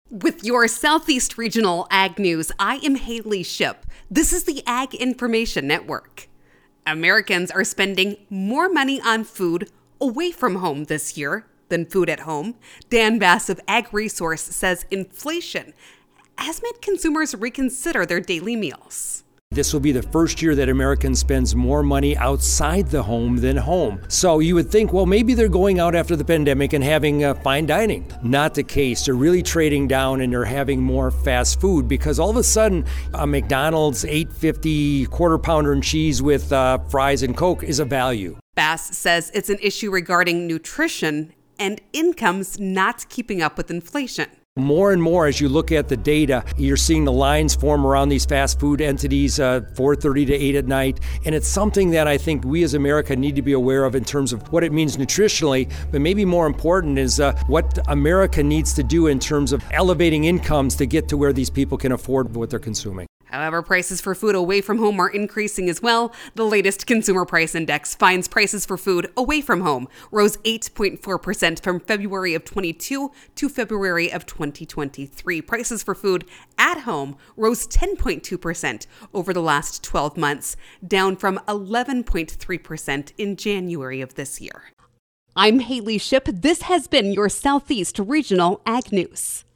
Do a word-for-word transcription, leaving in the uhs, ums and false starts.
With your Southeast Regional Ag News, I am Haley Ship. This is the Ag Information Network. Americans are spending more money on food away from home this year than food at home. Dan Bass of Ag Resource says inflation has made consumers reconsider their daily meals. This will be the first year that Americans spends more money outside the home than home. So you would think, well, maybe they're going out after the pandemic and having uh, fine dining. Not the case. They're really trading down and they're having more fast food because all of a sudden a McDonald's eight fifty quarter pounder and cheese with uh, fries and Coke is a value. Bass says it's an issue regarding nutrition and incomes not keeping up with inflation. More and more, as you look at the data, you're seeing the lines form around these fast food entities, uh, four thirty to eight at night. And it's something that I think we as America need to be aware of in terms of what it means nutritionally, but maybe more important is uh, what America needs to do in terms of elevating incomes to get to where these people can afford what they're consuming. However, prices for food away from home are increasing as well. The latest Consumer Price Index finds prices for food away from home rose eight point four percent from February of twenty-two to February of twenty twenty-three. Prices for food at home rose ten point two percent over the last twelve months, down from eleven point three percent in January of this year. I'm Haley Ship. This has been your Southeast Regional Ag News.